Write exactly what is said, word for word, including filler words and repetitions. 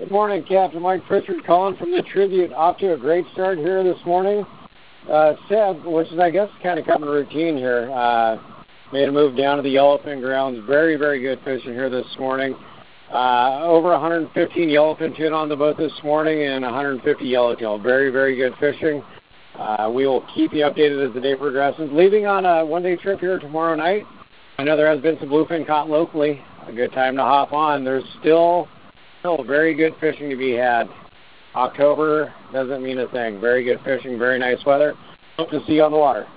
Good morning, Captain Mike Pritchard calling from the Tribute. Off to a great start here this morning. Uh, Seb, which is, I guess, kind of coming routine here, uh, made a move down to the yellowfin grounds. Very, very good fishing here this morning. Uh, over one hundred fifteen yellowfin tuna on the boat this morning and one hundred fifty yellowtail. Very, very good fishing. Uh, we will keep you updated as the day progresses. Leaving on a one-day trip here tomorrow night. I know there has been some bluefin caught locally. A good time to hop on. There's still, still very good fishing to be had. October doesn't mean a thing. Very good fishing, very nice weather. Hope to see you on the water.